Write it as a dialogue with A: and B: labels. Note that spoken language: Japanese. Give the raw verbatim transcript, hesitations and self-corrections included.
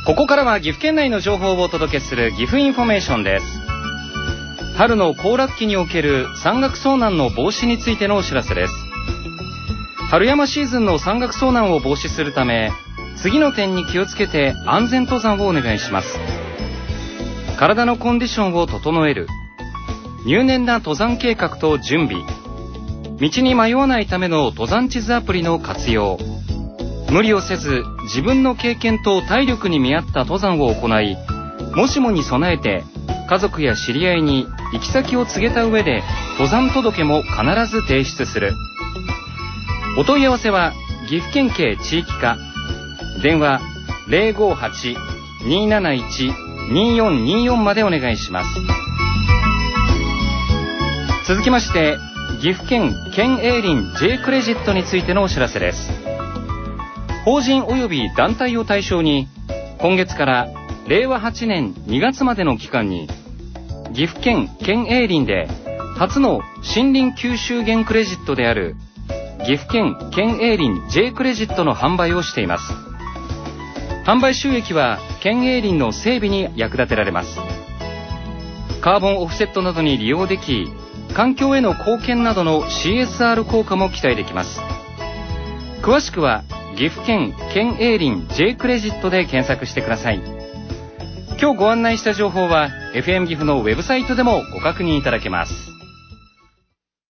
A: ここからは岐阜県内の情報をお届けする岐阜インフォメーションです。春の行楽期における山岳遭難の防止についてのお知らせです。春山シーズンの山岳遭難を防止するため、次の点に気をつけて安全登山をお願いします。体のコンディションを整える、入念な登山計画と準備、道に迷わないための登山地図アプリの活用、無理をせず自分の経験と体力に見合った登山を行い、もしもに備えて家族や知り合いに行き先を告げた上で登山届も必ず提出する。お問い合わせは岐阜県警地域課、電話 ゼロごはち にーなないち にーよんにーよん までお願いします。続きまして、岐阜県県営林 J クレジットについてのお知らせです。法人及び団体を対象に、今月かられいわはちねんにがつまでの期間に、岐阜県県営林で初の森林吸収源クレジットである岐阜県県営林 J クレジットの販売をしています。販売収益は県営林の整備に役立てられます。カーボンオフセットなどに利用でき、環境への貢献などの シーエスアール 効果も期待できます。詳しくは岐阜県県営林 J クレジットで検索してください。今日ご案内した情報は エフエム 岐阜のウェブサイトでもご確認いただけます。